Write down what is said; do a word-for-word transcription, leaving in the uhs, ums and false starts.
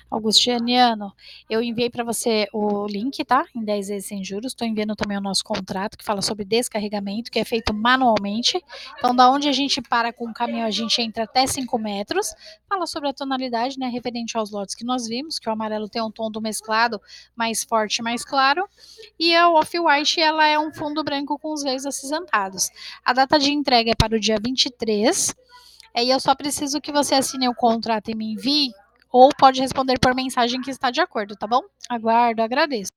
Augustianiano, eu enviei para você o link, tá? Em dez vezes sem juros. Estou enviando também o nosso contrato, que fala sobre descarregamento, que é feito manualmente. Então, da onde a gente para com o caminhão, a gente entra até cinco metros. Fala sobre a tonalidade, né? Referente aos lotes que nós vimos, que o amarelo tem um tom do mesclado mais forte, mais claro. E a Off-White, ela é um fundo branco com os veios acinzentados. A data de entrega é para o dia vinte e três. Aí eu só preciso que você assine o contrato e me envie, ou pode responder por mensagem que está de acordo, tá bom? Aguardo, agradeço.